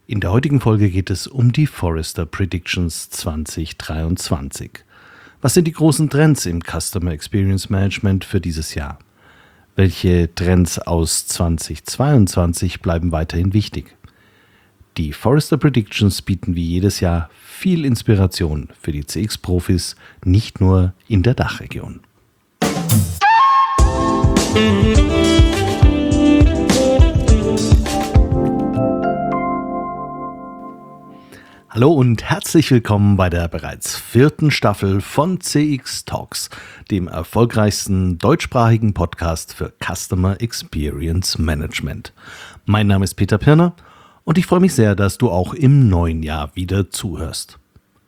In der heutigen Folge geht es um die Forrester Predictions 2023. Was sind die großen Trends im Customer Experience Management für dieses Jahr? Welche Trends aus 2022 bleiben weiterhin wichtig? Die Forrester Predictions bieten wie jedes Jahr viel Inspiration für die CX-Profis, nicht nur in der Dachregion. Hallo und herzlich willkommen bei der bereits 4. Staffel von CX Talks, dem erfolgreichsten deutschsprachigen Podcast für Customer Experience Management. Mein Name ist Peter Pirner und ich freue mich sehr, dass du auch im neuen Jahr wieder zuhörst.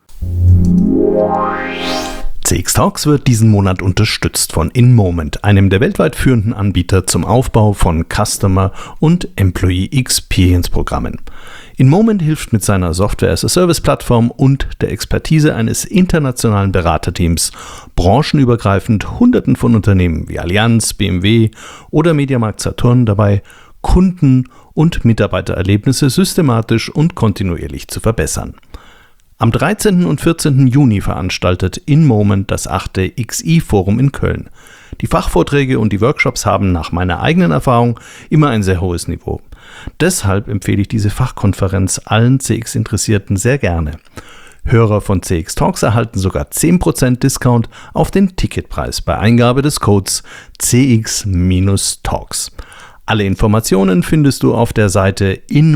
CX Talks wird diesen Monat unterstützt von InMoment, einem der weltweit führenden Anbieter zum Aufbau von Customer- und Employee Experience-Programmen. InMoment hilft mit seiner Software-as-a-Service-Plattform und der Expertise eines internationalen Beraterteams branchenübergreifend Hunderten von Unternehmen wie Allianz, BMW oder Mediamarkt Saturn dabei, Kunden- und Mitarbeitererlebnisse systematisch und kontinuierlich zu verbessern. Am 13. und 14. Juni veranstaltet InMoment das 8. XI-Forum in Köln. Die Fachvorträge und die Workshops haben nach meiner eigenen Erfahrung immer ein sehr hohes Niveau. Deshalb empfehle ich diese Fachkonferenz allen CX-Interessierten sehr gerne. Hörer von CX Talks erhalten sogar 10% Discount auf den Ticketpreis bei Eingabe des Codes CX-Talks. Alle Informationen findest du auf der Seite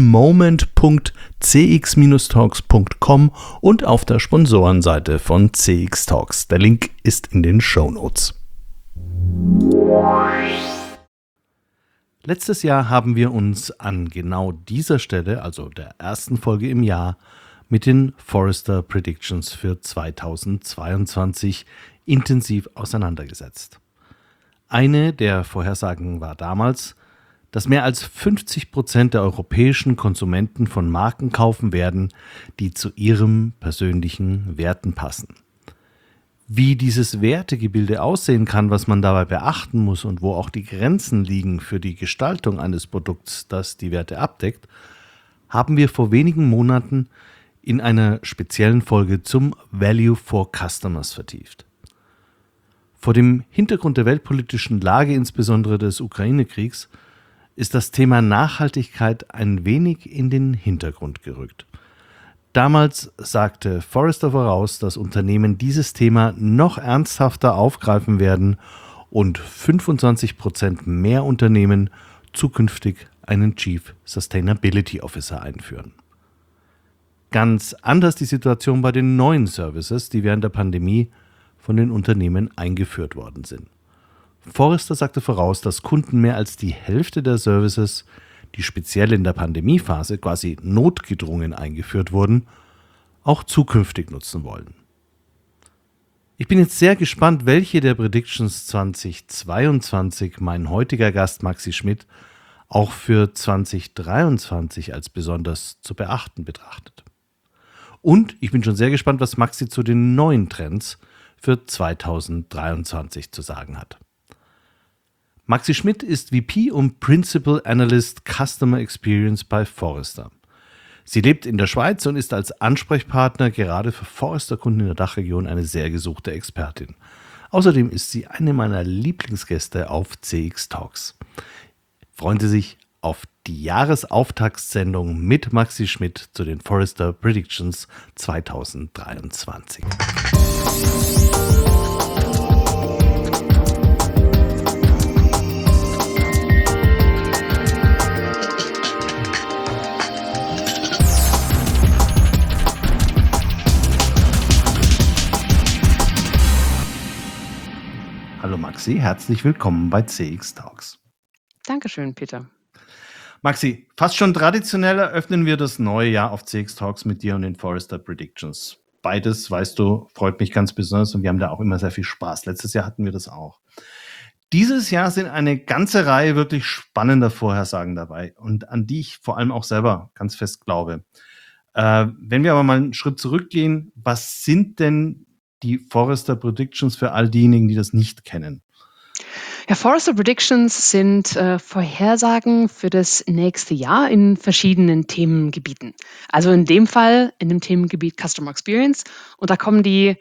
inmoment.cx-talks.com und auf der Sponsorenseite von CX Talks. Der Link ist in den Shownotes. Letztes Jahr haben wir uns an genau dieser Stelle, also der ersten Folge im Jahr, mit den Forrester Predictions für 2022 intensiv auseinandergesetzt. Eine der Vorhersagen war damals, dass mehr als 50% der europäischen Konsumenten von Marken kaufen werden, die zu ihren persönlichen Werten passen. Wie dieses Wertegebilde aussehen kann, was man dabei beachten muss und wo auch die Grenzen liegen für die Gestaltung eines Produkts, das die Werte abdeckt, haben wir vor wenigen Monaten in einer speziellen Folge zum Value for Customers vertieft. Vor dem Hintergrund der weltpolitischen Lage, insbesondere des Ukraine-Kriegs, ist das Thema Nachhaltigkeit ein wenig in den Hintergrund gerückt. Damals sagte Forrester voraus, dass Unternehmen dieses Thema noch ernsthafter aufgreifen werden und 25% mehr Unternehmen zukünftig einen Chief Sustainability Officer einführen. Ganz anders die Situation bei den neuen Services, die während der Pandemie von den Unternehmen eingeführt worden sind. Forrester sagte voraus, dass Kunden mehr als die Hälfte der Services, die speziell in der Pandemiephase quasi notgedrungen eingeführt wurden, auch zukünftig nutzen wollen. Ich bin jetzt sehr gespannt, welche der Predictions 2022 mein heutiger Gast Maxi Schmidt auch für 2023 als besonders zu beachten betrachtet. Und ich bin schon sehr gespannt, was Maxi zu den neuen Trends für 2023 zu sagen hat. Maxi Schmidt ist VP und Principal Analyst Customer Experience bei Forrester. Sie lebt in der Schweiz und ist als Ansprechpartner gerade für Forrester-Kunden in der Dachregion eine sehr gesuchte Expertin. Außerdem ist sie eine meiner Lieblingsgäste auf CX Talks. Freuen Sie sich auf die Jahresauftaktsendung mit Maxi Schmidt zu den Forrester Predictions 2023. Hallo Maxi, herzlich willkommen bei CX Talks. Dankeschön, Peter. Maxi, fast schon traditionell eröffnen wir das neue Jahr auf CX Talks mit dir und den Forrester Predictions. Beides, weißt du, freut mich ganz besonders und wir haben da auch immer sehr viel Spaß. Letztes Jahr hatten wir das auch. Dieses Jahr sind eine ganze Reihe wirklich spannender Vorhersagen dabei und an die ich vor allem auch selber ganz fest glaube. Wenn wir aber mal einen Schritt zurückgehen, was sind denn die Forrester Predictions für all diejenigen, die das nicht kennen? Ja, Forrester Predictions sind Vorhersagen für das nächste Jahr in verschiedenen Themengebieten. Also in dem Fall in dem Themengebiet Customer Experience. Und da kommen die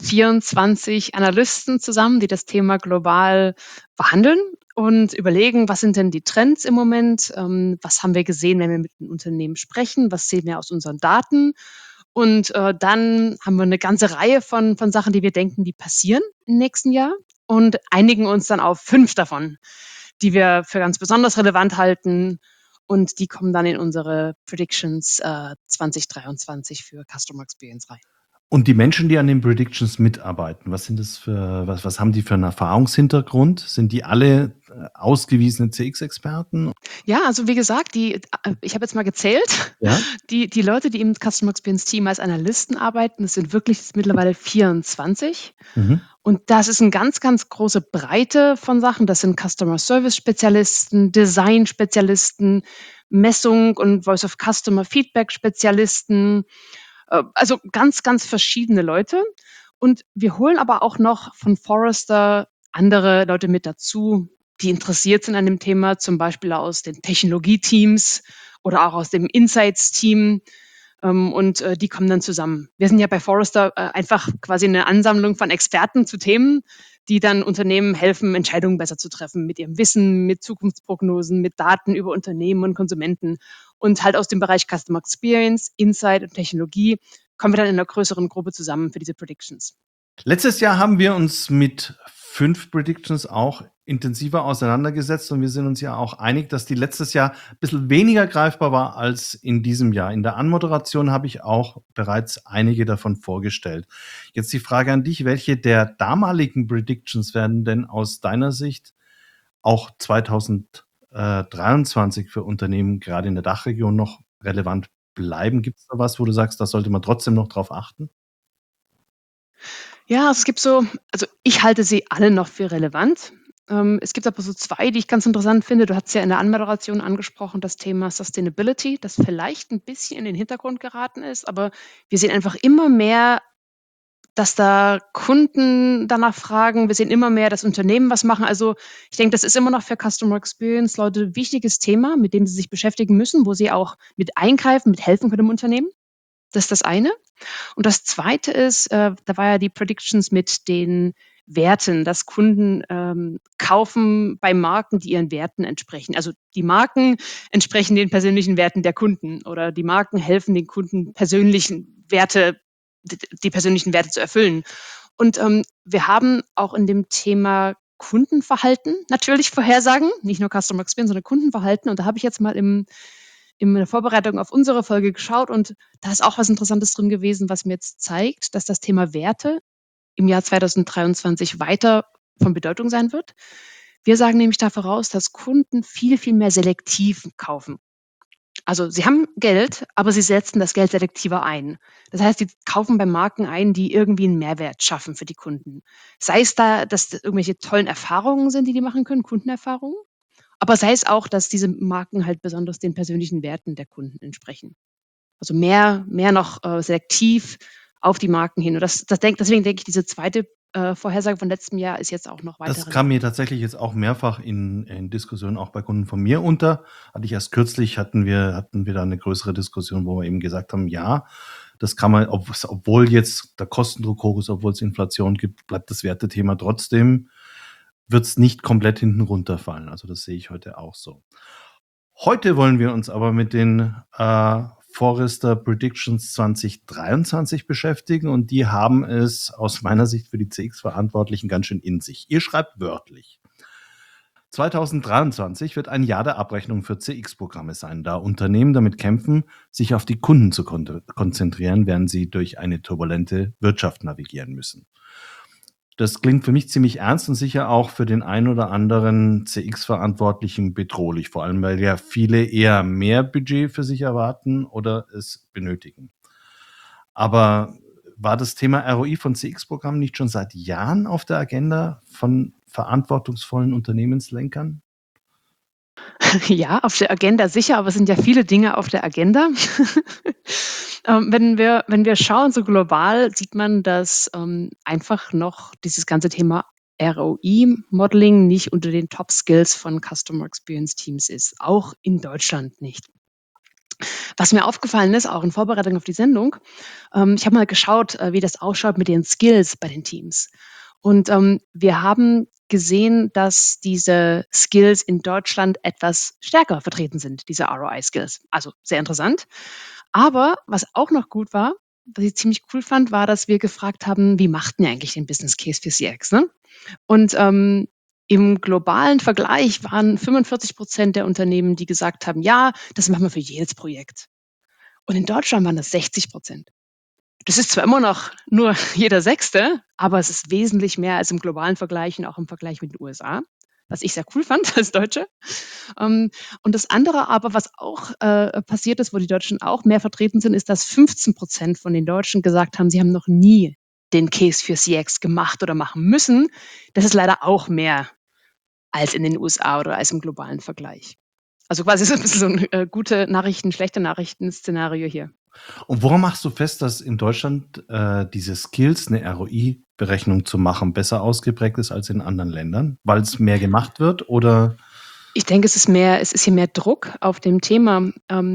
24 Analysten zusammen, die das Thema global behandeln und überlegen, was sind denn die Trends im Moment, was haben wir gesehen, wenn wir mit den Unternehmen sprechen, was sehen wir aus unseren Daten. Und dann haben wir eine ganze Reihe von Sachen, die wir denken, die passieren im nächsten Jahr und einigen uns dann auf 5 davon, die wir für ganz besonders relevant halten. Und die kommen dann in unsere Predictions 2023 für Customer Experience rein. Und die Menschen, die an den Predictions mitarbeiten, was haben die für einen Erfahrungshintergrund? Sind die alle ausgewiesene CX-Experten? Ja, also wie gesagt, ich habe jetzt mal gezählt, Ja. die Leute, die im Customer Experience Team als Analysten arbeiten, das sind wirklich mittlerweile 24. Mhm. Und das ist eine ganz, ganz große Breite von Sachen. Das sind Customer Service Spezialisten, Design Spezialisten, Messung und Voice of Customer Feedback Spezialisten, also ganz, ganz verschiedene Leute. Und wir holen aber auch noch von Forrester andere Leute mit dazu, die interessiert sind an dem Thema, zum Beispiel aus den Technologieteams oder auch aus dem Insights-Team. Und die kommen dann zusammen. Wir sind ja bei Forrester einfach quasi eine Ansammlung von Experten zu Themen, die dann Unternehmen helfen, Entscheidungen besser zu treffen mit ihrem Wissen, mit Zukunftsprognosen, mit Daten über Unternehmen und Konsumenten. Und halt aus dem Bereich Customer Experience, Insight und Technologie kommen wir dann in einer größeren Gruppe zusammen für diese Predictions. Letztes Jahr haben wir uns mit 5 Predictions auch intensiver auseinandergesetzt und wir sind uns ja auch einig, dass die letztes Jahr ein bisschen weniger greifbar war als in diesem Jahr. In der Anmoderation habe ich auch bereits einige davon vorgestellt. Jetzt die Frage an dich, welche der damaligen Predictions werden denn aus deiner Sicht auch 2023 für Unternehmen gerade in der Dachregion noch relevant bleiben? Gibt es da was, wo du sagst, da sollte man trotzdem noch drauf achten? Ja, es gibt so, also ich halte sie alle noch für relevant. Es gibt aber so 2, die ich ganz interessant finde. Du hattest ja in der Anmoderation angesprochen, das Thema Sustainability, das vielleicht ein bisschen in den Hintergrund geraten ist, aber wir sehen einfach immer mehr, dass da Kunden danach fragen. Wir sehen immer mehr, dass Unternehmen was machen. Also, ich denke, das ist immer noch für Customer Experience Leute 'n wichtiges Thema, mit dem sie sich beschäftigen müssen, wo sie auch mit eingreifen, mit helfen können im Unternehmen. Das ist das eine. Und das Zweite ist, da war ja die Predictions mit den Werten, dass Kunden, kaufen bei Marken, die ihren Werten entsprechen. Also, die Marken entsprechen den persönlichen Werten der Kunden oder die Marken helfen den Kunden, die persönlichen Werte zu erfüllen. Und, wir haben auch in dem Thema Kundenverhalten natürlich Vorhersagen, nicht nur Customer Experience, sondern Kundenverhalten. Und da habe ich jetzt mal in der Vorbereitung auf unsere Folge geschaut und da ist auch was Interessantes drin gewesen, was mir jetzt zeigt, dass das Thema Werte im Jahr 2023 weiter von Bedeutung sein wird. Wir sagen nämlich da voraus, dass Kunden viel, viel mehr selektiv kaufen. Also sie haben Geld, aber sie setzen das Geld selektiver ein. Das heißt, die kaufen bei Marken ein, die irgendwie einen Mehrwert schaffen für die Kunden. Sei es da, dass das irgendwelche tollen Erfahrungen sind, die die machen können, Kundenerfahrungen, aber sei es auch, dass diese Marken halt besonders den persönlichen Werten der Kunden entsprechen. Also mehr noch, selektiv auf die Marken hin. Und deswegen denke ich, diese zweite Vorhersage von letztem Jahr ist jetzt auch noch weiter Das kam mir relevant. tatsächlich jetzt auch mehrfach in Diskussionen auch bei Kunden von mir unter. Hatte ich erst kürzlich hatten wir da eine größere Diskussion, wo wir eben gesagt haben: „Ja, das kann man, obwohl jetzt der Kostendruck hoch ist, obwohl es Inflation gibt, bleibt das Wertethema trotzdem, wird es nicht komplett hinten runterfallen.“ Also, das sehe ich heute auch so. Heute wollen wir uns aber mit den Forrester Predictions 2023 beschäftigen und die haben es aus meiner Sicht für die CX-Verantwortlichen ganz schön in sich. Ihr schreibt wörtlich: 2023 wird ein Jahr der Abrechnung für CX-Programme sein, da Unternehmen damit kämpfen, sich auf die Kunden zu konzentrieren, während sie durch eine turbulente Wirtschaft navigieren müssen. Das klingt für mich ziemlich ernst und sicher auch für den einen oder anderen CX-Verantwortlichen bedrohlich, vor allem weil ja viele eher mehr Budget für sich erwarten oder es benötigen. Aber war das Thema ROI von CX-Programmen nicht schon seit Jahren auf der Agenda von verantwortungsvollen Unternehmenslenkern? Ja, auf der Agenda sicher, aber es sind ja viele Dinge auf der Agenda. Wenn wir schauen so global, sieht man, dass, einfach noch dieses ganze Thema ROI-Modeling nicht unter den Top-Skills von Customer Experience Teams ist, auch in Deutschland nicht. Was mir aufgefallen ist, auch in Vorbereitung auf die Sendung, ich habe mal geschaut, wie das ausschaut mit den Skills bei den Teams. Und wir haben gesehen, dass diese Skills in Deutschland etwas stärker vertreten sind, diese ROI-Skills. Also sehr interessant. Aber was auch noch gut war, was ich ziemlich cool fand, war, dass wir gefragt haben, wie macht denn ihr eigentlich den Business Case für CX? Ne? Und im globalen Vergleich waren 45% der Unternehmen, die gesagt haben, ja, das machen wir für jedes Projekt. Und in Deutschland waren das 60%. Das ist zwar immer noch nur jeder Sechste, aber es ist wesentlich mehr als im globalen Vergleich und auch im Vergleich mit den USA, was ich sehr cool fand als Deutsche. Und das andere aber, was auch passiert ist, wo die Deutschen auch mehr vertreten sind, ist, dass 15% von den Deutschen gesagt haben, sie haben noch nie den Case für CX gemacht oder machen müssen. Das ist leider auch mehr als in den USA oder als im globalen Vergleich. Also quasi so ein bisschen so ein gute Nachrichten, schlechte Nachrichten-Szenario hier. Und woran machst du fest, dass in Deutschland diese Skills, eine ROI-Berechnung zu machen, besser ausgeprägt ist als in anderen Ländern? Weil es mehr gemacht wird oder? Ich denke, es ist hier mehr Druck auf dem Thema,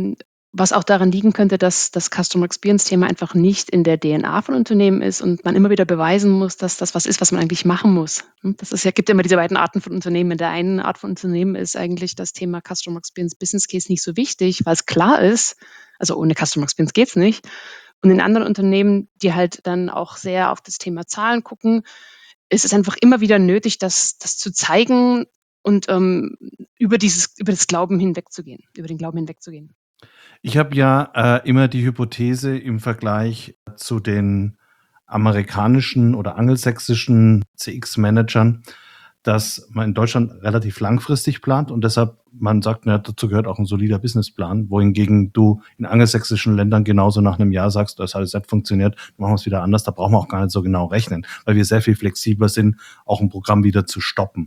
was auch daran liegen könnte, dass das Customer Experience-Thema einfach nicht in der DNA von Unternehmen ist und man immer wieder beweisen muss, dass das was ist, was man eigentlich machen muss. Das ist ja, gibt ja immer diese beiden Arten von Unternehmen. In der einen Art von Unternehmen ist eigentlich das Thema Customer Experience Business Case nicht so wichtig, weil es klar ist, also ohne Customer Experience geht's nicht. Und in anderen Unternehmen, die halt dann auch sehr auf das Thema Zahlen gucken, ist es einfach immer wieder nötig, das zu zeigen und über das Glauben hinwegzugehen, über den Glauben hinwegzugehen. Ich habe ja immer die Hypothese im Vergleich zu den amerikanischen oder angelsächsischen CX-Managern, dass man in Deutschland relativ langfristig plant und deshalb man sagt, na, dazu gehört auch ein solider Businessplan, wohingegen du in angelsächsischen Ländern genauso nach einem Jahr sagst, das hat jetzt nicht funktioniert, dann machen wir es wieder anders, da brauchen wir auch gar nicht so genau rechnen, weil wir sehr viel flexibler sind, auch ein Programm wieder zu stoppen.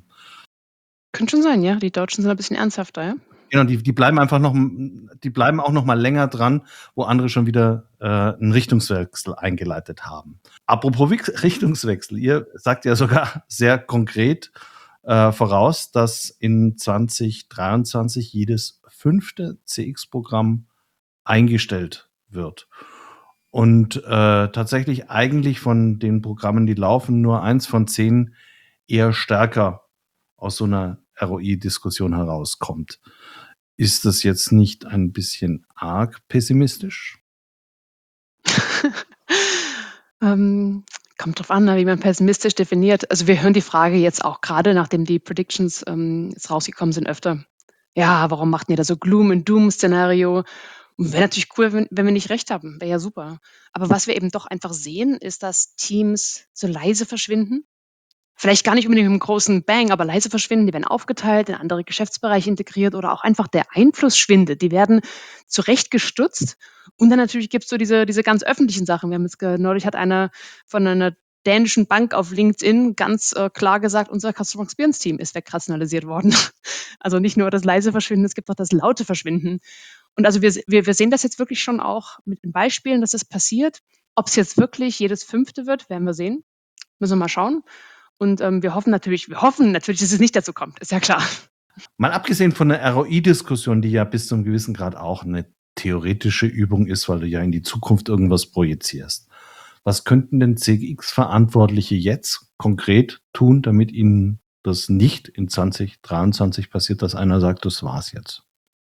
Könnte schon sein, ja. Die Deutschen sind ein bisschen ernsthafter, ja. Genau, die bleiben einfach noch, die bleiben auch noch mal länger dran, wo andere schon wieder einen Richtungswechsel eingeleitet haben. Apropos Richtungswechsel, ihr sagt ja sogar sehr konkret voraus, dass in 2023 jedes 5. CX-Programm eingestellt wird. Und tatsächlich eigentlich von den Programmen, die laufen, nur 1 von 10 eher stärker aus so einer ROI-Diskussion herauskommt. Ist das jetzt nicht ein bisschen arg pessimistisch? Kommt drauf an, wie man pessimistisch definiert. Also wir hören die Frage jetzt auch gerade, nachdem die Predictions jetzt rausgekommen sind, öfter. Ja, warum macht ihr da so Gloom and Doom-Szenario? Wäre natürlich cool, wenn wir nicht recht haben. Wäre ja super. Aber was wir eben doch einfach sehen, ist, dass Teams so leise verschwinden. Vielleicht gar nicht unbedingt mit einem großen Bang, aber leise verschwinden. Die werden aufgeteilt, in andere Geschäftsbereiche integriert oder auch einfach der Einfluss schwindet. Die werden zurechtgestutzt. Und dann natürlich gibt's so diese ganz öffentlichen Sachen. Wir haben jetzt neulich hat einer von einer dänischen Bank auf LinkedIn ganz klar gesagt, unser Customer Experience Team ist wegrationalisiert worden. Also nicht nur das leise Verschwinden, es gibt auch das laute Verschwinden. Und also wir sehen das jetzt wirklich schon auch mit den Beispielen, dass es passiert. Ob es jetzt wirklich jedes 5. wird, werden wir sehen. Müssen wir mal schauen. Und wir hoffen natürlich, dass es nicht dazu kommt, ist ja klar. Mal abgesehen von der ROI-Diskussion, die ja bis zu einem gewissen Grad auch eine theoretische Übung ist, weil du ja in die Zukunft irgendwas projizierst. Was könnten denn CX-Verantwortliche jetzt konkret tun, damit ihnen das nicht in 2023 passiert, dass einer sagt, das war's jetzt?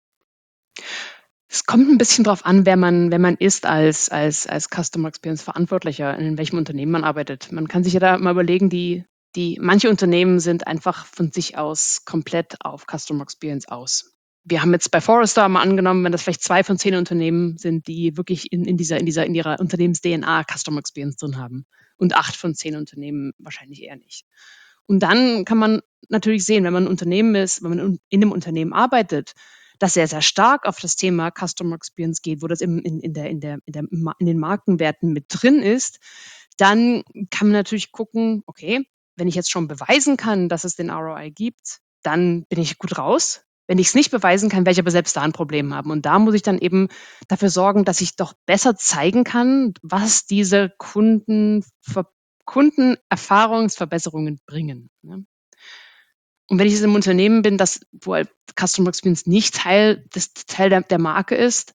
Es kommt ein bisschen drauf an, wer man ist als Customer Experience Verantwortlicher, in welchem Unternehmen man arbeitet. Man kann sich ja da mal überlegen, manche Unternehmen sind einfach von sich aus komplett auf Customer Experience aus. Wir haben jetzt bei Forrester mal angenommen, wenn das vielleicht 2 von 10 Unternehmen sind, die wirklich in ihrer Unternehmens-DNA Customer Experience drin haben und 8 von 10 Unternehmen wahrscheinlich eher nicht. Und dann kann man natürlich sehen, wenn man ein Unternehmen ist, wenn man in 'nem Unternehmen arbeitet, das sehr, sehr stark auf das Thema Customer Experience geht, wo das in den Markenwerten mit drin ist, dann kann man natürlich gucken, okay, wenn ich jetzt schon beweisen kann, dass es den ROI gibt, dann bin ich gut raus. Wenn ich es nicht beweisen kann, werde ich aber selbst da ein Problem haben. Und da muss ich dann eben dafür sorgen, dass ich doch besser zeigen kann, was diese Kunden Kunden Erfahrungsverbesserungen bringen, ne? Und wenn ich jetzt im Unternehmen bin, wo halt Customer Experience nicht Teil der Marke ist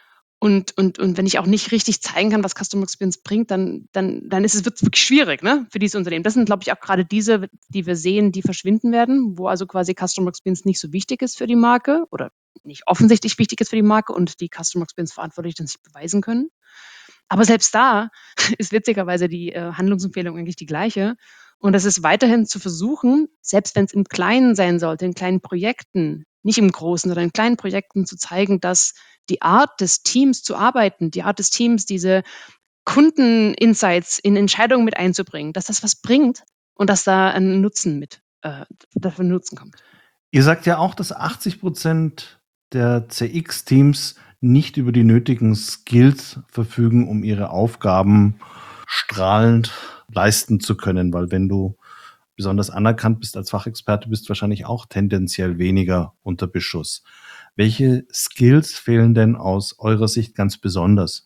und wenn ich auch nicht richtig zeigen kann, was Customer Experience bringt, dann wird's wirklich schwierig, ne, für dieses Unternehmen. Das sind, glaube ich, auch gerade diese, die wir sehen, die verschwinden werden, wo also quasi Customer Experience nicht so wichtig ist für die Marke oder nicht offensichtlich wichtig ist für die Marke und die Customer Experience Verantwortlichen sich beweisen können. Aber selbst da ist witzigerweise die, Handlungsempfehlung eigentlich die gleiche. Und das ist weiterhin zu versuchen, selbst wenn es im Kleinen sein sollte, in kleinen Projekten, nicht im Großen, sondern in kleinen Projekten zu zeigen, dass die Art des Teams zu arbeiten, die Art des Teams, diese Kundeninsights in Entscheidungen mit einzubringen, dass das was bringt und dass da ein Nutzen dafür Nutzen kommt. Ihr sagt ja auch, dass 80% der CX-Teams nicht über die nötigen Skills verfügen, um ihre Aufgaben strahlend leisten zu können, weil wenn du besonders anerkannt bist als Fachexperte, bist du wahrscheinlich auch tendenziell weniger unter Beschuss. Welche Skills fehlen denn aus eurer Sicht ganz besonders?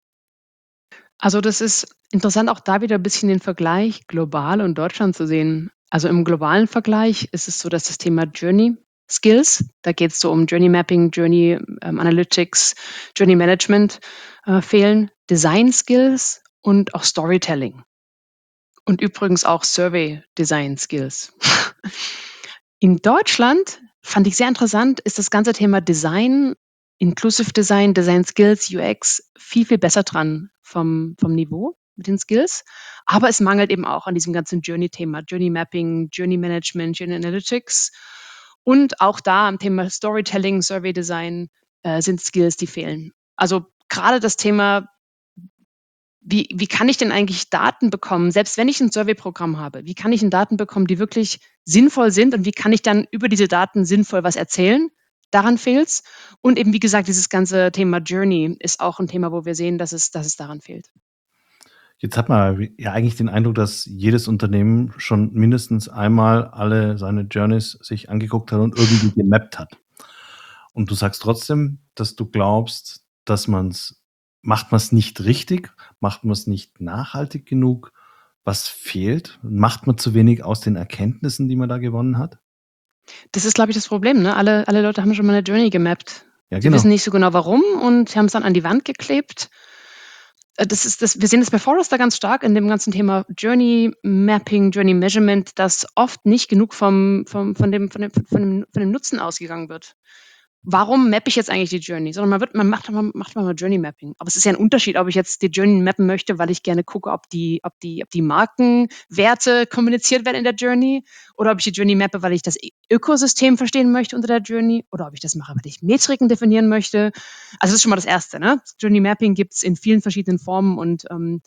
Also, das ist interessant, auch da wieder ein bisschen den Vergleich global und Deutschland zu sehen. Also, im globalen Vergleich ist es so, dass das Thema Journey Skills, da geht es so um Journey Mapping, Journey, Analytics, Journey Management, fehlen, Design Skills und auch Storytelling und übrigens auch Survey Design Skills. In Deutschland fand ich sehr interessant, ist das ganze Thema Design, Inclusive Design, Design Skills, UX viel, viel besser dran vom Niveau mit den Skills. Aber es mangelt eben auch an diesem ganzen Journey-Thema, Journey Mapping, Journey Management, Journey Analytics. Und auch da am Thema Storytelling, Survey Design sind Skills, die fehlen. Also gerade das Thema, wie kann ich denn eigentlich Daten bekommen, selbst wenn ich ein Survey-Programm habe, wie kann ich denn Daten bekommen, die wirklich sinnvoll sind und wie kann ich dann über diese Daten sinnvoll was erzählen? Daran fehlt's. Und eben, wie gesagt, dieses ganze Thema Journey ist auch ein Thema, wo wir sehen, dass es daran fehlt. Jetzt hat man ja eigentlich den Eindruck, dass jedes Unternehmen schon mindestens einmal alle seine Journeys sich angeguckt hat und irgendwie gemappt hat. Und du sagst trotzdem, dass du glaubst, dass macht man es nicht richtig? Macht man es nicht nachhaltig genug? Was fehlt? Macht man zu wenig aus den Erkenntnissen, die man da gewonnen hat? Das ist, glaube ich, das Problem, ne? Alle Leute haben schon mal eine Journey gemappt. Ja, Sie wissen genau. nicht so genau warum und haben es dann an die Wand geklebt. Wir sehen das bei Forrester ganz stark in dem ganzen Thema Journey Mapping, Journey Measurement, dass oft nicht genug von dem Nutzen ausgegangen wird. Warum mappe ich jetzt eigentlich die Journey? Sondern macht mal Journey Mapping. Aber es ist ja ein Unterschied, ob ich jetzt die Journey mappen möchte, weil ich gerne gucke, ob die Markenwerte kommuniziert werden in der Journey oder ob ich die Journey mappe, weil ich das Ökosystem verstehen möchte unter der Journey oder ob ich das mache, weil ich Metriken definieren möchte. Also, das ist schon mal das Erste, ne? Journey Mapping gibt's in vielen verschiedenen Formen und,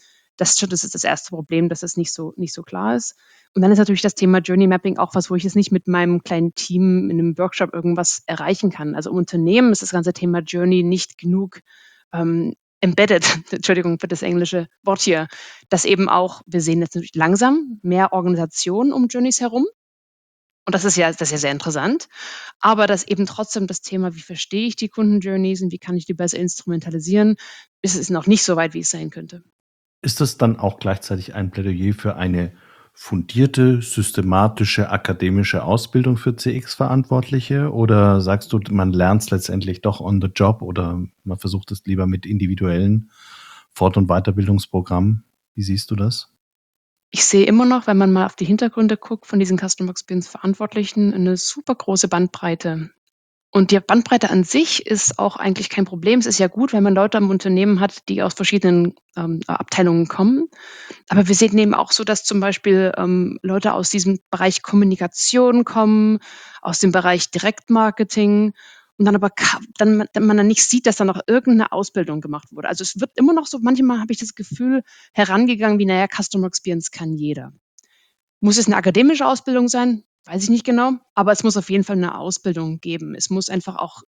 das ist das erste Problem, dass das nicht so klar ist. Und dann ist natürlich das Thema Journey Mapping auch was, wo ich jetzt nicht mit meinem kleinen Team in einem Workshop irgendwas erreichen kann. Also, im Unternehmen ist das ganze Thema Journey nicht genug, embedded, Entschuldigung für das englische Wort hier, dass eben auch wir sehen jetzt natürlich langsam mehr Organisationen um Journeys herum und das ist ja sehr interessant, aber dass eben trotzdem das Thema, wie verstehe ich die Kundenjourneys und wie kann ich die besser instrumentalisieren, ist es noch nicht so weit, wie es sein könnte. Ist das dann auch gleichzeitig ein Plädoyer für eine fundierte, systematische, akademische Ausbildung für CX-Verantwortliche? Oder sagst du, man lernt es letztendlich doch on the job oder man versucht es lieber mit individuellen Fort- und Weiterbildungsprogrammen? Wie siehst du das? Ich sehe immer noch, wenn man mal auf die Hintergründe guckt von diesen Customer Experience Verantwortlichen, eine super große Bandbreite. Und die Bandbreite an sich ist auch eigentlich kein Problem. Es ist ja gut, wenn man Leute im Unternehmen hat, die aus verschiedenen, Abteilungen kommen. Aber wir sehen eben auch so, dass zum Beispiel, Leute aus diesem Bereich Kommunikation kommen, aus dem Bereich Direktmarketing und dann aber man dann nicht sieht, dass da noch irgendeine Ausbildung gemacht wurde. Also, es wird immer noch so manchmal habe ich das Gefühl, herangegangen wie: „Na ja, Customer Experience kann jeder.“ Muss es 'ne akademische Ausbildung sein? Weiß ich nicht genau, aber es muss auf jeden Fall 'ne Ausbildung geben. Es muss einfach auch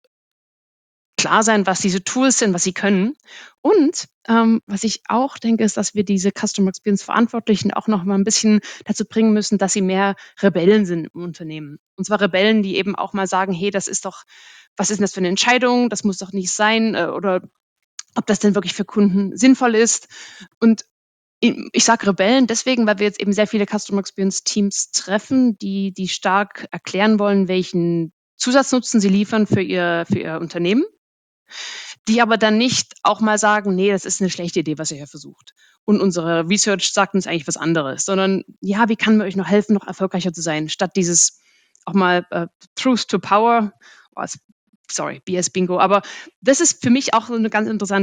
klar sein, was diese Tools sind, was sie können. Und, was ich auch denke, ist, dass wir diese Customer Experience Verantwortlichen auch noch mal 'n bisschen dazu bringen müssen, dass sie mehr Rebellen sind im Unternehmen. Und zwar Rebellen, die eben auch mal sagen: „Hey, das ist doch was ist 'n das für 'ne Entscheidung? Das muss doch nicht sein“, oder ob das denn wirklich für Kunden sinnvoll ist. Und Ich sage Rebellen deswegen, weil wir jetzt eben sehr viele Customer Experience Teams treffen, die stark erklären wollen, welchen Zusatznutzen sie liefern für ihr Unternehmen, die aber dann nicht auch mal sagen: „Nee, das ist eine schlechte Idee, was ihr hier versucht. Und unsere Research sagt uns eigentlich was anderes“, sondern: „Ja, wie kann man euch noch helfen, noch erfolgreicher zu sein?“ Statt dieses auch mal, Truth to Power, oh, sorry, BS-Bingo, aber das ist für mich auch so 'ne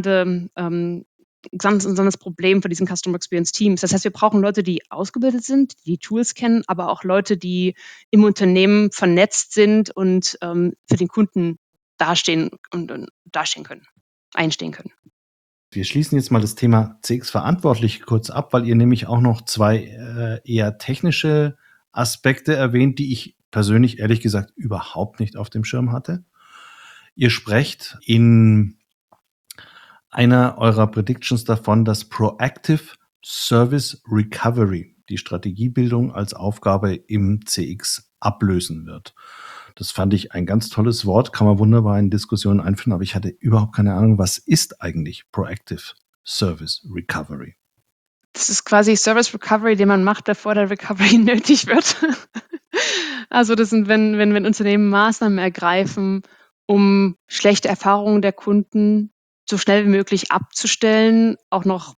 ganz interessantes Problem für diesen Customer Experience Teams. Das heißt, wir brauchen Leute, die ausgebildet sind, die Tools kennen, aber auch Leute, die im Unternehmen vernetzt sind und, für den Kunden dastehen und dastehen können, einstehen können. Wir schließen jetzt mal das Thema CX-Verantwortliche kurz ab, weil ihr nämlich auch noch zwei eher technische Aspekte erwähnt, die ich persönlich ehrlich gesagt überhaupt nicht auf dem Schirm hatte. Ihr sprecht in einer eurer Predictions davon, dass Proactive Service Recovery die Strategiebildung als Aufgabe im CX ablösen wird. Das fand ich ein ganz tolles Wort, kann man wunderbar in Diskussionen einführen, aber ich hatte überhaupt keine Ahnung, was ist eigentlich Proactive Service Recovery? Das ist quasi Service Recovery, den man macht, bevor der Recovery nötig wird. Also, das sind, wenn Unternehmen Maßnahmen ergreifen, um schlechte Erfahrungen der Kunden so schnell wie möglich abzustellen, auch noch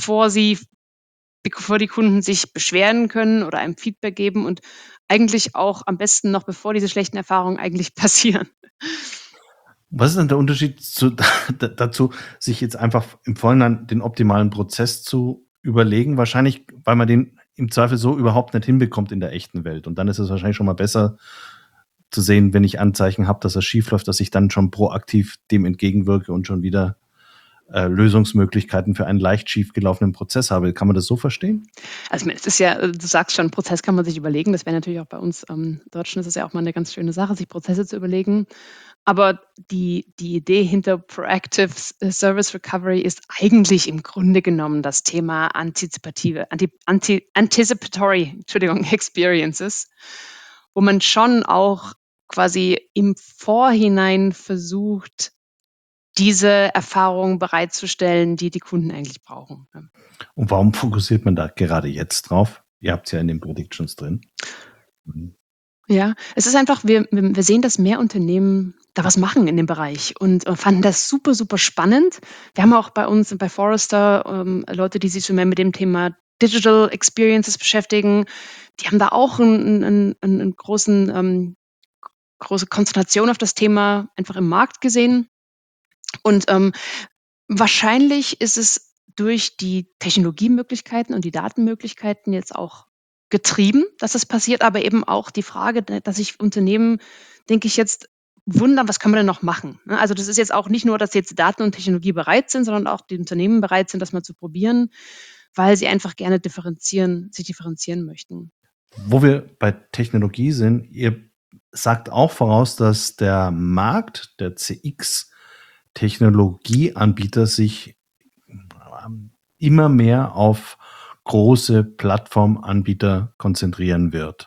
bevor die Kunden sich beschweren können oder einem Feedback geben und eigentlich auch am besten noch bevor diese schlechten Erfahrungen eigentlich passieren. Was ist denn der Unterschied dazu, sich jetzt einfach im Vorhinein den optimalen Prozess zu überlegen? Wahrscheinlich, weil man den im Zweifel so überhaupt nicht hinbekommt in der echten Welt. Und dann ist es wahrscheinlich schon mal besser zu sehen, wenn ich Anzeichen habe, dass es schief läuft, dass ich dann schon proaktiv dem entgegenwirke und schon wieder Lösungsmöglichkeiten für einen leicht schief gelaufenen Prozess habe. Kann man das so verstehen? Also, ich meine, es ist ja, du sagst schon, Prozess kann man sich überlegen. Das wäre natürlich auch bei uns, Deutschen ist es ja auch mal eine ganz schöne Sache, sich Prozesse zu überlegen. Aber die Idee hinter Proactive Service Recovery ist eigentlich im Grunde genommen das Thema Anticipatory, Entschuldigung, Experiences, wo man schon auch quasi im Vorhinein versucht, diese Erfahrungen bereitzustellen, die die Kunden eigentlich brauchen, ne? Und warum fokussiert man da gerade jetzt drauf? Ihr habt es ja in den Predictions drin. Mhm. Ja, es ist einfach, wir sehen, dass mehr Unternehmen da was machen in dem Bereich und, fanden das super, super spannend. Wir haben auch bei uns bei Forrester, Leute, die sich so mehr mit dem Thema Digital Experiences beschäftigen. Die haben da auch 'n großen, große Konzentration auf das Thema einfach im Markt gesehen. Und, wahrscheinlich ist es durch die Technologiemöglichkeiten und die Datenmöglichkeiten jetzt auch getrieben, dass es passiert, aber eben auch die Frage, dass sich Unternehmen, denke ich, jetzt wundern: „Was können wir denn noch machen?“ Ne, also, das ist jetzt auch nicht nur, dass jetzt Daten und Technologie bereit sind, sondern auch die Unternehmen bereit sind, das mal zu probieren, weil sie einfach gerne differenzieren möchten. Wo wir bei Technologie sind, ihr sagt auch voraus, dass der Markt der CX-Technologieanbieter sich immer mehr auf große Plattformanbieter konzentrieren wird.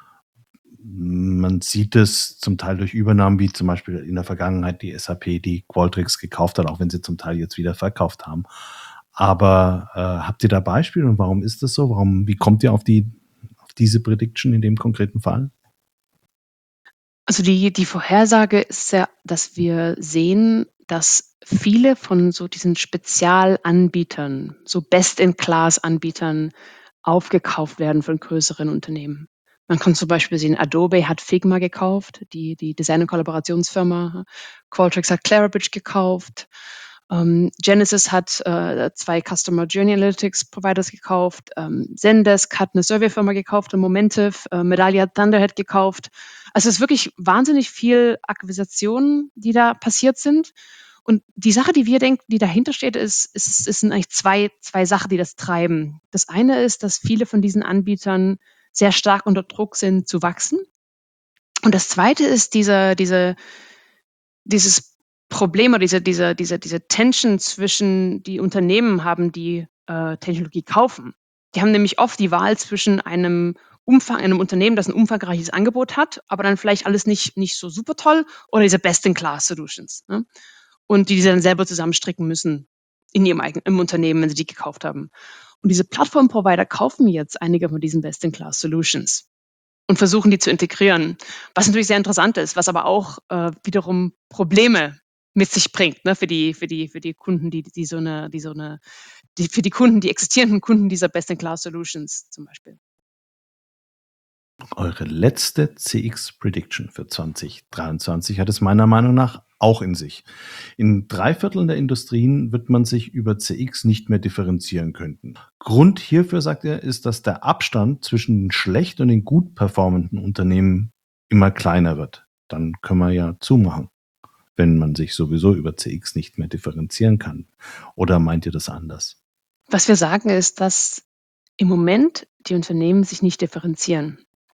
Man sieht es zum Teil durch Übernahmen, wie zum Beispiel in der Vergangenheit die SAP, die Qualtrics gekauft hat, auch wenn sie zum Teil jetzt wieder verkauft haben. Aber habt ihr da Beispiele und warum ist das so? Wie kommt ihr auf auf diese Prediction in dem konkreten Fall? Also, die Vorhersage ist ja, dass wir sehen, dass viele von so diesen Spezialanbietern, so Best-in-Class-Anbietern aufgekauft werden von größeren Unternehmen. Man kann zum Beispiel sehen, Adobe hat Figma gekauft, die Design und Kollaborationsfirma. Qualtrics hat Clarabridge gekauft. Genesys hat, 2 Customer Journey Analytics Providers gekauft. Zendesk hat eine Surveyfirma gekauft und Momentive. Medallia hat Thunderhead gekauft. Also, es ist wirklich wahnsinnig viel Akquisitionen, die da passiert sind. Und die Sache, die wir denken, die dahinter steht, es sind eigentlich zwei Sachen, die das treiben. Das eine ist, dass viele von diesen Anbietern sehr stark unter Druck sind, zu wachsen. Und das Zweite ist dieses Problem oder diese Tension zwischen die Unternehmen haben, die, Technologie kaufen. Die haben nämlich oft die Wahl zwischen einem Unternehmen, das ein umfangreiches Angebot hat, aber dann vielleicht alles nicht so super toll, oder diese Best-in-Class-Solutions, ne? Und die sie dann selber zusammenstricken müssen in ihrem eigenen im Unternehmen, wenn sie die gekauft haben. Und diese Plattform-Provider kaufen jetzt einige von diesen Best-in-Class-Solutions und versuchen, die zu integrieren, was natürlich sehr interessant ist, was aber auch wiederum Probleme mit sich bringt, ne, für die Kunden, für die Kunden, die existierenden Kunden dieser Best-in-Class-Solutions zum Beispiel. Eure letzte CX-Prediction für 2023 hat es meiner Meinung nach auch in sich. In 3/4 der Industrien wird man sich über CX nicht mehr differenzieren können. Grund hierfür, sagt er, ist, dass der Abstand zwischen den schlecht und den gut performenden Unternehmen immer kleiner wird. Dann können wir ja zumachen, wenn man sich sowieso über CX nicht mehr differenzieren kann. Oder meint ihr das anders? Was wir sagen ist, dass im Moment die Unternehmen sich nicht differenzieren.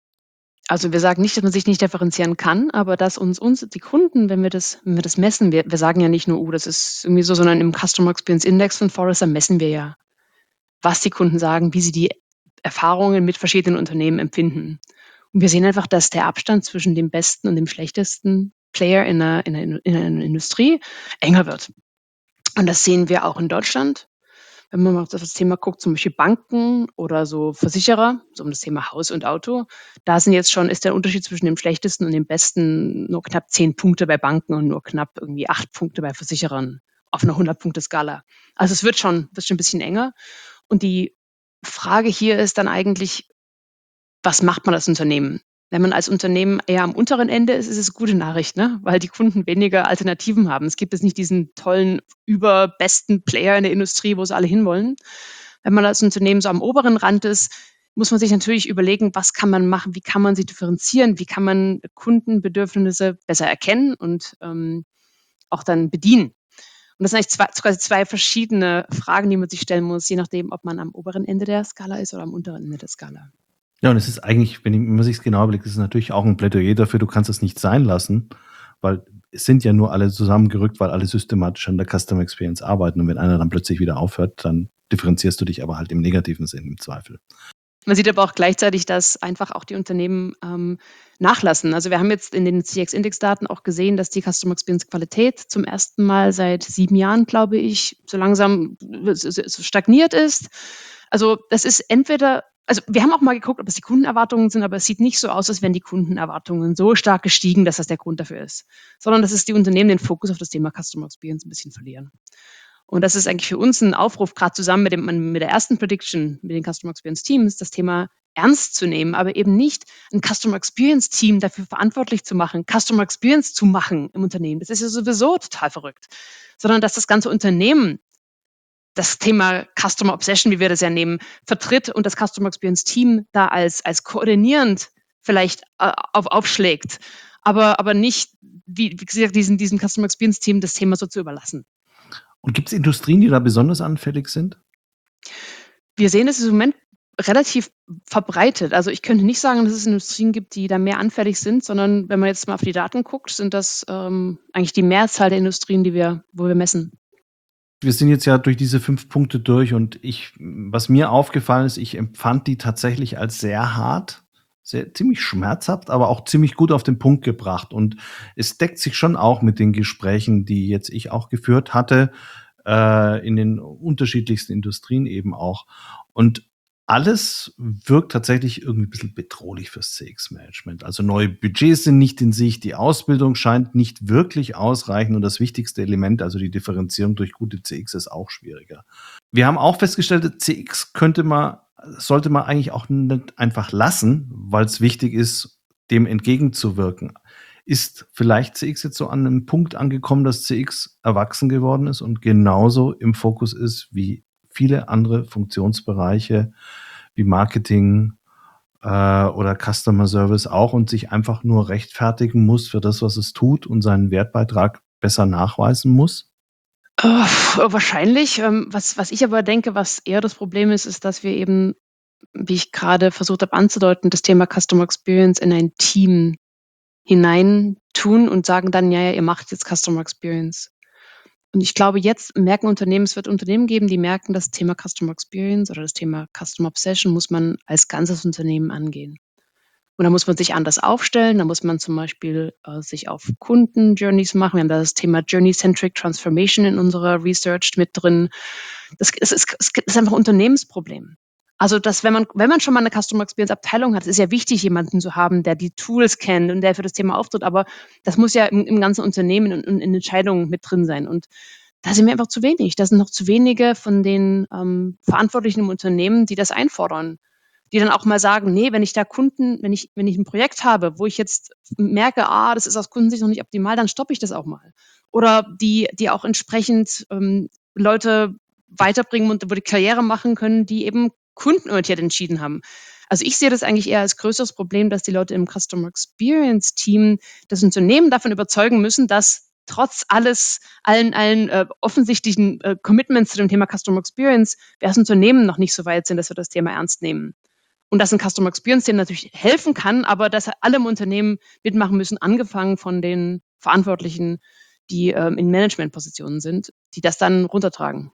Also, wir sagen nicht, dass man sich nicht differenzieren kann, aber dass uns die Kunden, wenn wir das messen, wir sagen ja nicht nur: „Oh, das ist irgendwie so“, sondern im Customer Experience Index von Forrester messen wir ja, was die Kunden sagen, wie sie die Erfahrungen mit verschiedenen Unternehmen empfinden. Und wir sehen einfach, dass der Abstand zwischen dem besten und dem schlechtesten Player in der Industrie enger wird. Und das sehen wir auch in Deutschland. Wenn man mal auf das Thema guckt, zum Beispiel Banken oder so Versicherer, so um das Thema Haus und Auto, da ist der Unterschied zwischen dem schlechtesten und dem besten nur knapp 10 Punkte bei Banken und nur knapp irgendwie 8 Punkte bei Versicherern auf einer 100-Punkte-Skala. Also, es wird schon 'n bisschen enger. Und die Frage hier ist dann eigentlich: Was macht man als Unternehmen? Wenn man als Unternehmen eher am unteren Ende ist, ist es gute Nachricht, ne? Weil die Kunden weniger Alternativen haben. Es gibt jetzt nicht diesen tollen, überbesten Player in der Industrie, wo sie alle hinwollen. Wenn man als Unternehmen so am oberen Rand ist, muss man sich natürlich überlegen, was kann man machen? Wie kann man sich differenzieren? Wie kann man Kundenbedürfnisse besser erkennen und, auch dann bedienen? Und das sind eigentlich quasi 2 verschiedene Fragen, die man sich stellen muss, je nachdem, ob man am oberen Ende der Skala ist oder am unteren Ende der Skala. Ja, und es ist eigentlich, wenn man sich's genau überlegt, ist es natürlich auch ein Plädoyer dafür, du kannst es nicht sein lassen, weil es sind ja nur alle zusammengerückt, weil alle systematisch an der Customer Experience arbeiten. Und wenn einer dann plötzlich wieder aufhört, dann differenzierst du dich aber halt im negativen Sinn im Zweifel. Man sieht aber auch gleichzeitig, dass einfach auch die Unternehmen, nachlassen. Also, wir haben jetzt in den CX-Index-Daten auch gesehen, dass die Customer Experience Qualität zum ersten Mal seit 7 Jahren, glaube ich, so langsam so stagniert ist. Also, das ist entweder wir haben auch mal geguckt, ob es die Kundenerwartungen sind, aber es sieht nicht so aus, als wären die Kundenerwartungen so stark gestiegen, dass das der Grund dafür ist, sondern dass es die Unternehmen den Fokus auf das Thema Customer Experience 'n bisschen verlieren. Und das ist eigentlich für uns ein Aufruf, gerade zusammen mit der ersten Prediction mit den Customer Experience Teams, das Thema ernst zu nehmen, aber eben nicht ein Customer Experience Team dafür verantwortlich zu machen, Customer Experience zu machen im Unternehmen. Das ist ja sowieso total verrückt. Sondern dass das ganze Unternehmen das Thema Customer Obsession, wie wir das ja nehmen, vertritt und das Customer Experience Team da als koordinierend vielleicht, aufschlägt, aber nicht, wie gesagt, diesem Customer Experience Team das Thema so zu überlassen. Und gibt es Industrien, die da besonders anfällig sind? Wir sehen es im Moment relativ verbreitet. Also, ich könnte nicht sagen, dass es Industrien gibt, die da mehr anfällig sind, sondern wenn man jetzt mal auf die Daten guckt, sind das, eigentlich die Mehrzahl der Industrien, wo wir messen. Wir sind jetzt ja durch diese 5 Punkte durch und was mir aufgefallen ist, ich empfand die tatsächlich als sehr hart, ziemlich schmerzhaft, aber auch ziemlich gut auf den Punkt gebracht. Und es deckt sich schon auch mit den Gesprächen, die jetzt ich auch geführt hatte, in den unterschiedlichsten Industrien eben auch. Und alles wirkt tatsächlich irgendwie ein bisschen bedrohlich fürs CX-Management. Also, neue Budgets sind nicht in Sicht, die Ausbildung scheint nicht wirklich ausreichend und das wichtigste Element, also die Differenzierung durch gute CX, ist auch schwieriger. Wir haben auch festgestellt, CX sollte man eigentlich auch nicht einfach lassen, weil es wichtig ist, dem entgegenzuwirken. Ist vielleicht CX jetzt so an einem Punkt angekommen, dass CX erwachsen geworden ist und genauso im Fokus ist wie viele andere Funktionsbereiche wie Marketing, oder Customer Service auch und sich einfach nur rechtfertigen muss für das, was es tut und seinen Wertbeitrag besser nachweisen muss? Wahrscheinlich. Was ich aber denke, was eher das Problem ist, ist, dass wir eben, wie ich gerade versucht habe anzudeuten, das Thema Customer Experience in ein Team hineintun und sagen dann: „Ja, ja, ihr macht jetzt Customer Experience.“ Und ich glaube, jetzt merken Unternehmen es wird Unternehmen geben, die merken, das Thema Customer Experience oder das Thema Customer Obsession muss man als ganzes Unternehmen angehen. Und da muss man sich anders aufstellen. Da muss man zum Beispiel sich auf Kunden-Journeys machen. Wir haben da das Thema Journey-Centric Transformation in unserer Research mit drin. Es ist einfach ein Unternehmensproblem. Also, dass wenn man schon mal eine Customer Experience Abteilung hat, ist ja wichtig, jemanden zu haben, der die Tools kennt und der für das Thema auftritt. Aber das muss ja im ganzen Unternehmen und in Entscheidungen mit drin sein. Und da sind wir einfach zu wenig. Da sind noch zu wenige von den Verantwortlichen im Unternehmen, die das einfordern. Die dann auch mal sagen, nee, wenn ich ein Projekt habe, wo ich jetzt merke, das ist aus Kundensicht noch nicht optimal, dann stoppe ich das auch mal. Oder die auch entsprechend Leute weiterbringen und wo die Karriere machen können, die eben kundenorientiert entschieden haben. Also ich sehe das eigentlich eher als größeres Problem, dass die Leute im Customer Experience Team das Unternehmen davon überzeugen müssen, dass trotz allen offensichtlichen Commitments zu dem Thema Customer Experience, wir als Unternehmen noch nicht so weit sind, dass wir das Thema ernst nehmen. Und dass ein Customer Experience Team natürlich helfen kann, aber dass alle im Unternehmen mitmachen müssen, angefangen von den Verantwortlichen, die in Managementpositionen sind, die das dann runtertragen.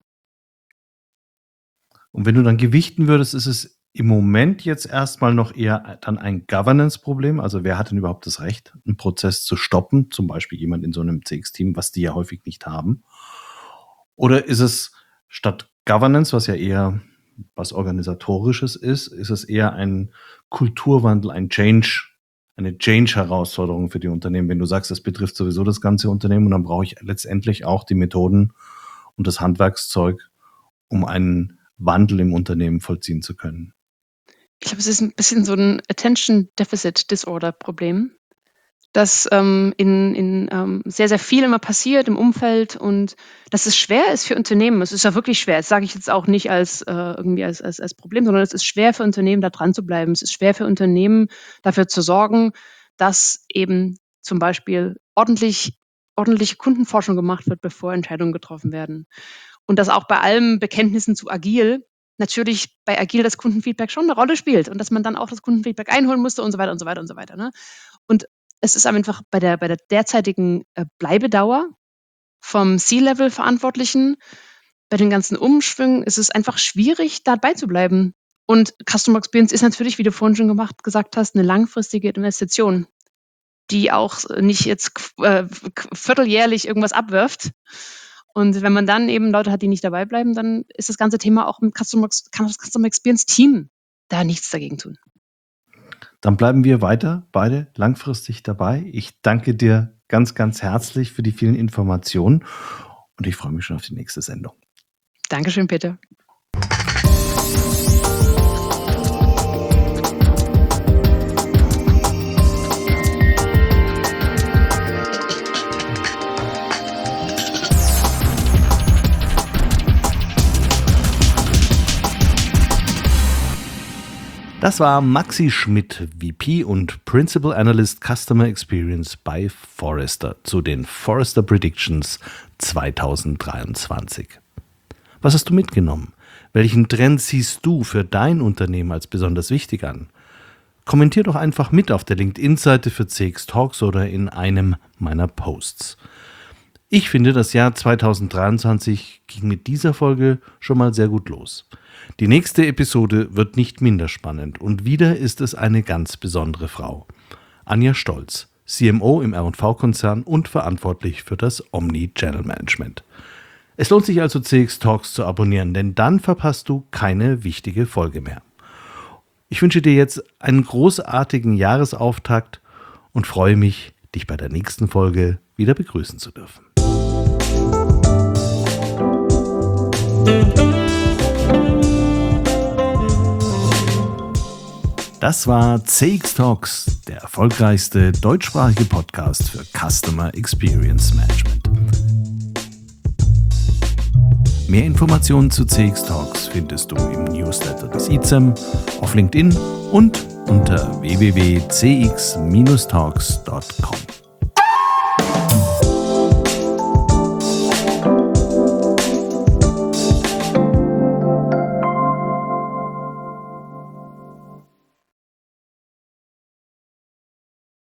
Und wenn du dann gewichten würdest, ist es im Moment jetzt erstmal noch eher dann ein Governance-Problem. Also wer hat denn überhaupt das Recht, einen Prozess zu stoppen? Zum Beispiel jemand in so einem CX-Team, was die ja häufig nicht haben. Oder ist es statt Governance, was ja eher was Organisatorisches ist es eher ein Kulturwandel, eine Change-Herausforderung für die Unternehmen. Wenn du sagst, das betrifft sowieso das ganze Unternehmen, und dann brauche ich letztendlich auch die Methoden und das Handwerkszeug, um einen Wandel im Unternehmen vollziehen zu können. Ich glaube, es ist ein bisschen so ein Attention Deficit Disorder Problem, das in sehr, sehr viel immer passiert im Umfeld und dass es schwer ist für Unternehmen. Es ist ja wirklich schwer. Das sage ich jetzt auch nicht als irgendwie als Problem, sondern es ist schwer für Unternehmen, da dran zu bleiben. Es ist schwer für Unternehmen, dafür zu sorgen, dass eben zum Beispiel ordentliche Kundenforschung gemacht wird, bevor Entscheidungen getroffen werden. Und dass auch bei allen Bekenntnissen zu Agil natürlich bei Agil das Kundenfeedback schon eine Rolle spielt und dass man dann auch das Kundenfeedback einholen musste und so weiter und so weiter und so weiter, ne? Und es ist einfach bei der derzeitigen Bleibedauer vom C-Level-Verantwortlichen, bei den ganzen Umschwüngen ist es einfach schwierig, dabei zu bleiben. Und Customer Experience ist natürlich, wie du vorhin schon gesagt hast, eine langfristige Investition, die auch nicht jetzt vierteljährlich irgendwas abwirft. Und wenn man dann eben Leute hat, die nicht dabei bleiben, dann ist das ganze Thema auch im Customer Experience Team da nichts dagegen tun. Dann bleiben wir weiter beide langfristig dabei. Ich danke dir ganz, ganz herzlich für die vielen Informationen und ich freue mich schon auf die nächste Sendung. Dankeschön, Peter. Das war Maxi Schmidt, VP und Principal Analyst Customer Experience bei Forrester zu den Forrester Predictions 2023. Was hast du mitgenommen? Welchen Trend siehst du für dein Unternehmen als besonders wichtig an? Kommentier doch einfach mit auf der LinkedIn-Seite für CX Talks oder in einem meiner Posts. Ich finde, das Jahr 2023 ging mit dieser Folge schon mal sehr gut los. Die nächste Episode wird nicht minder spannend und wieder ist es eine ganz besondere Frau. Anja Stolz, CMO im R&V-Konzern und verantwortlich für das Omni-Channel Management. Es lohnt sich also, CX Talks zu abonnieren, denn dann verpasst du keine wichtige Folge mehr. Ich wünsche dir jetzt einen großartigen Jahresauftakt und freue mich, dich bei der nächsten Folge wieder begrüßen zu dürfen. Das war CX Talks, der erfolgreichste deutschsprachige Podcast für Customer Experience Management. Mehr Informationen zu CX Talks findest du im Newsletter des ICEM, auf LinkedIn und unter www.cx-talks.com.